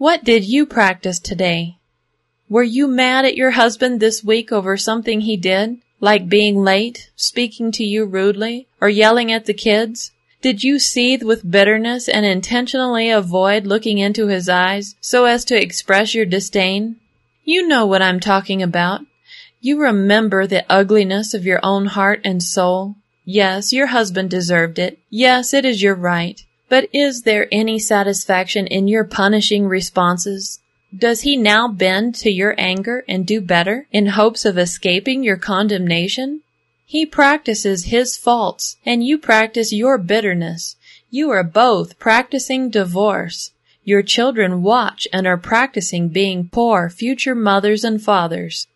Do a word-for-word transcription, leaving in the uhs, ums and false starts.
What did you practice today? Were you mad at your husband this week over something he did, like being late, speaking to you rudely, or yelling at the kids? Did you seethe with bitterness and intentionally avoid looking into his eyes so as to express your disdain? You know what I'm talking about. You remember the ugliness of your own heart and soul. Yes, your husband deserved it. Yes, it is your right. But is there any satisfaction in your punishing responses? Does he now bend to your anger and do better in hopes of escaping your condemnation? He practices his faults, and you practice your bitterness. You are both practicing divorce. Your children watch and are practicing being poor future mothers and fathers.